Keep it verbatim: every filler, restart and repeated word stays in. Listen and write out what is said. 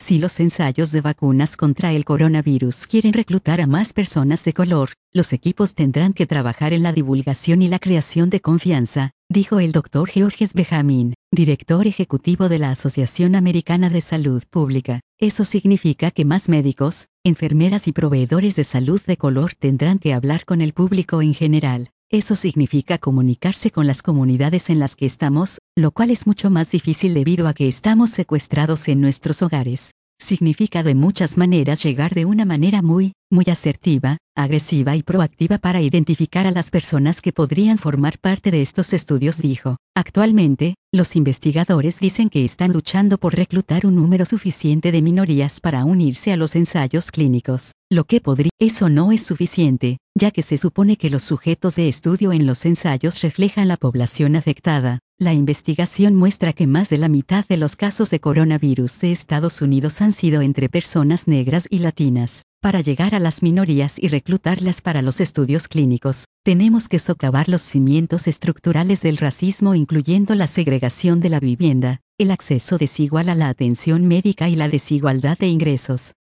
Si los ensayos de vacunas contra el coronavirus quieren reclutar a más personas de color, los equipos tendrán que trabajar en la divulgación y la creación de confianza, dijo el doctor Georges Benjamin, director ejecutivo de la Asociación Americana de Salud Pública. Eso significa que más médicos, enfermeras y proveedores de salud de color tendrán que hablar con el público en general. Eso significa comunicarse con las comunidades en las que estamos, lo cual es mucho más difícil debido a que estamos secuestrados en nuestros hogares. Significa de muchas maneras llegar de una manera muy, muy asertiva, agresiva y proactiva para identificar a las personas que podrían formar parte de estos estudios, dijo. Actualmente, los investigadores dicen que están luchando por reclutar un número suficiente de minorías para unirse a los ensayos clínicos. Lo que podría... Eso no es suficiente, ya que se supone que los sujetos de estudio en los ensayos reflejan la población afectada. La investigación muestra que más de la mitad de los casos de coronavirus de Estados Unidos han sido entre personas negras y latinas. Para llegar a las minorías y reclutarlas para los estudios clínicos, tenemos que socavar los cimientos estructurales del racismo, incluyendo la segregación de la vivienda, el acceso desigual a la atención médica y la desigualdad de ingresos.